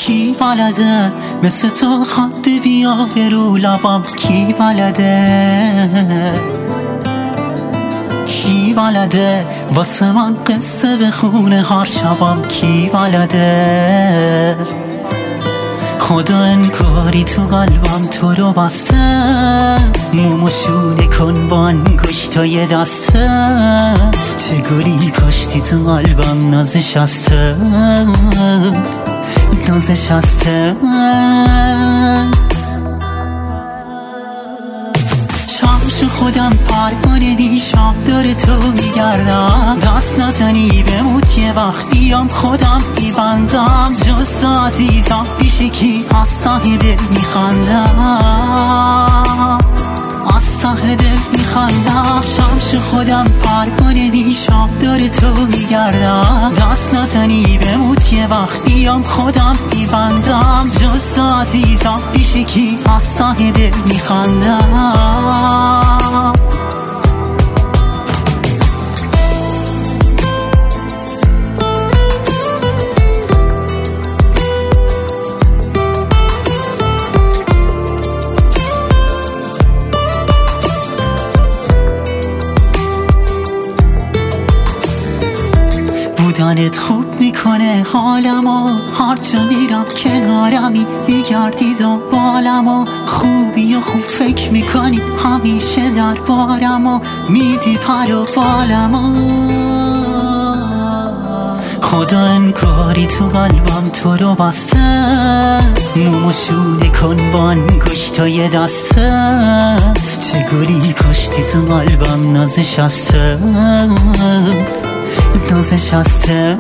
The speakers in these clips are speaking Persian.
کی بلده مثل تو خط بیاره رو لبم؟ کی بلده کی بلده واسه من قصه بخونه هر شبم؟ کی بلده خدا انگاری تو قلبم تو رو بسته، مومو شونه کن با انگشتای دسته، چه گلی کاشتی تو قلبم نازشسته نازشسته. شمش خودم پروانه بیشم داره تو میگردم، دست نزنی بموت یه وقت بیام خودم میبندم، جز عزیزم پیش کی از ته دل میخندم، از ته دل میخندم. شمش خودم پروانه بیشم داره تو میگردم، دست نزنی بموت یه وقت بیام خودم میبندم، جز عزیزم پیش کی از ته دل میخندم. بودنت خوب میکنه حالمو، هر جا میرم کنارمی میگردی دنبالمو، خوبی و خوب فکر میکنی همیشه در بارمو، میدی پر و بالمو. خدا انگاری تو قلبم تو رو بسته، مومو شونه کن با انگشتای دسته، چه گلی کاشتی تو قلبم نازشسته نازشسته.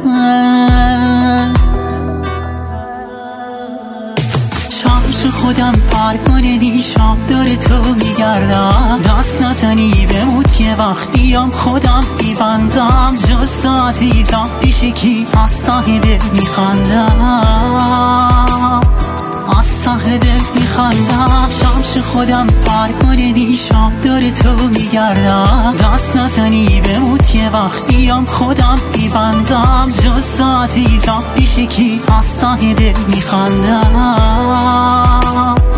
شمش خودم پروانه بیشم داره تو میگردم، دست نزنی بموت یه وقت بیام خودم میبندم، جز عزیزم پیش کی از ته دل میخندم، از ته دل میخندم. شمش خودم پروانه بیشم داره تو میگردم، دست نزنی بموت یه وقت بیام خودم میبندم، جز عزیزم پیش کی از ته دل میخندم.